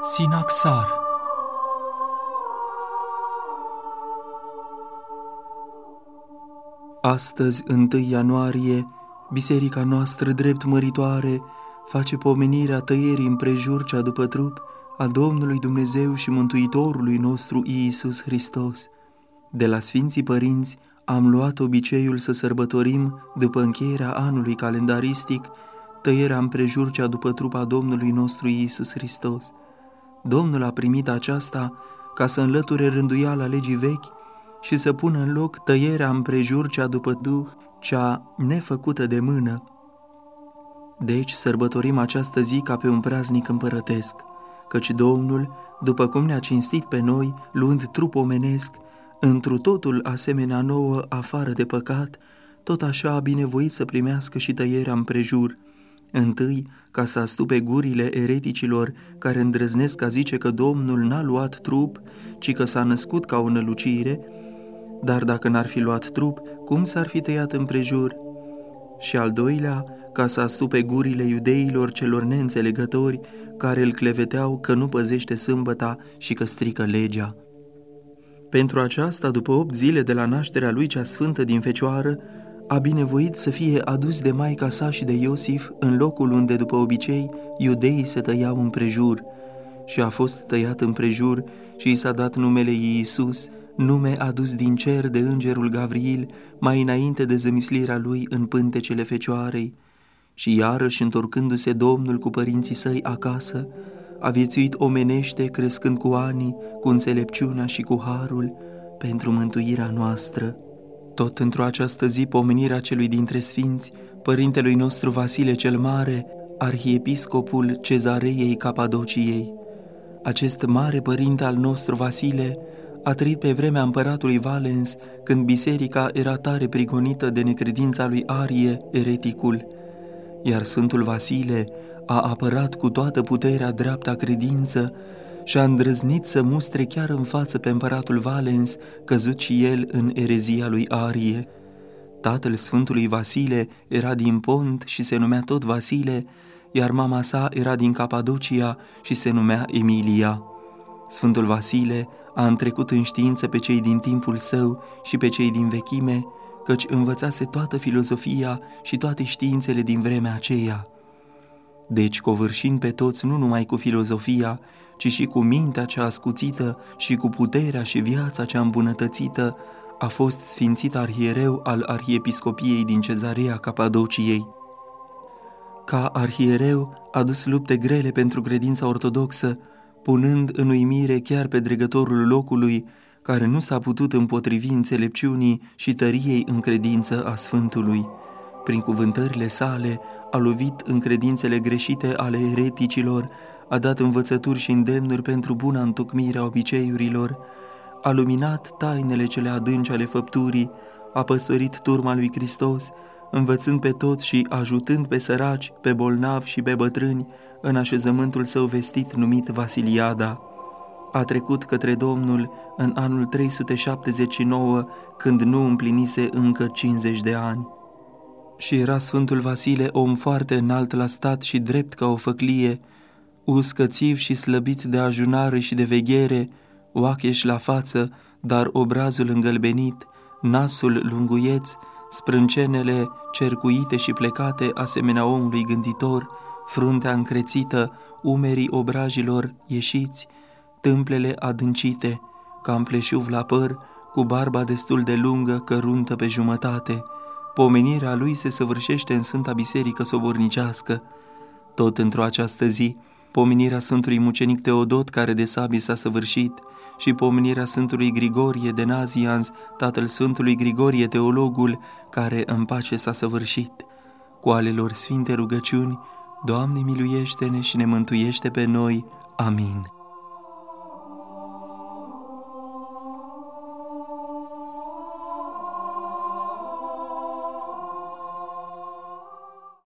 Sinaxar. Astăzi, 1 ianuarie, biserica noastră drept măritoare face pomenirea tăierii împrejur cea după trup a Domnului Dumnezeu și Mântuitorului nostru Iisus Hristos. De la Sfinții Părinți am luat obiceiul să sărbătorim, după încheierea anului calendaristic, tăierea împrejur cea după trup a Domnului nostru Iisus Hristos. Domnul a primit aceasta ca să înlăture rânduiala legii vechi și să pună în loc tăierea împrejur cea după Duh, cea nefăcută de mână. Deci sărbătorim această zi ca pe un praznic împărătesc, căci Domnul, după cum ne-a cinstit pe noi, luând trup omenesc, întru totul asemenea nouă, afară de păcat, tot așa a binevoit să primească și tăierea împrejur. Întâi, ca să astupe gurile ereticilor care îndrăznesc a zice că Domnul n-a luat trup, ci că s-a născut ca o nălucire, dar dacă n-ar fi luat trup, cum s-ar fi tăiat împrejur? Și al doilea, ca să astupe gurile iudeilor celor neînțelegători, care îl cleveteau că nu păzește sâmbăta și că strică legea. Pentru aceasta, după 8 zile de la nașterea lui cea sfântă din Fecioară, a binevoit să fie adus de maica sa și de Iosif în locul unde, după obicei, iudeii se tăiau împrejur, și a fost tăiat împrejur și i s-a dat numele Iisus, nume adus din cer de îngerul Gavril, mai înainte de zămislirea lui în pântecele Fecioarei. Și iarăși, întorcându-se Domnul cu părinții săi acasă, a viețuit omenește, crescând cu ani, cu înțelepciunea și cu harul, pentru mântuirea noastră. Tot într-o această zi, pomenirea celui dintre sfinți, părintelui nostru Vasile cel Mare, arhiepiscopul Cezareiei Capadociei. Acest mare părinte al nostru Vasile a trăit pe vremea împăratului Valens, când biserica era tare prigonită de necredința lui Arie, ereticul, iar Sfântul Vasile a apărat cu toată puterea dreapta credință și a îndrăznit să mustre chiar în față pe împăratul Valens, căzut și el în erezia lui Arie. Tatăl Sfântului Vasile era din Pont și se numea tot Vasile, iar mama sa era din Capadocia și se numea Emilia. Sfântul Vasile a întrecut în știință pe cei din timpul său și pe cei din vechime, căci învățase toată filozofia și toate științele din vremea aceea. Deci, covârșind pe toți nu numai cu filozofia, ci și cu mintea cea ascuțită și cu puterea și viața cea îmbunătățită, a fost sfințit arhiereu al arhiepiscopiei din Cezarea Capadociei. Ca arhiereu a dus lupte grele pentru credința ortodoxă, punând în uimire chiar pe dregătorul locului, care nu s-a putut împotrivi înțelepciunii și tăriei în credință a Sfântului. Prin cuvântările sale a lovit în credințele greșite ale ereticilor, a dat învățături și îndemnuri pentru buna întocmire a obiceiurilor, a luminat tainele cele adânci ale făpturii, a păstorit turma lui Hristos, învățând pe toți și ajutând pe săraci, pe bolnavi și pe bătrâni în așezământul său vestit numit Vasiliada. A trecut către Domnul în anul 379, când nu împlinise încă 50 de ani. Și era Sfântul Vasile om foarte înalt la stat și drept ca o făclie, uscățiv și slăbit de ajunare și de veghere, oacheș la față, dar obrazul îngălbenit, nasul lunguieț, sprâncenele cercuite și plecate asemenea omului gânditor, fruntea încrețită, umerii obrajilor ieșiți, tâmplele adâncite, cam pleșuv la păr, cu barba destul de lungă, căruntă pe jumătate. Pomenirea lui se săvârșește în Sfânta Biserică sobornicească. Tot într-o această zi, pomenirea Sfântului Mucenic Teodot, care de sabie s-a săvârșit, și pomenirea Sfântului Grigorie de Nazianz, tatăl Sfântului Grigorie Teologul, care în pace s-a săvârșit. Cu ale lor sfinte rugăciuni, Doamne miluiește-ne și ne mântuiește pe noi. Amin.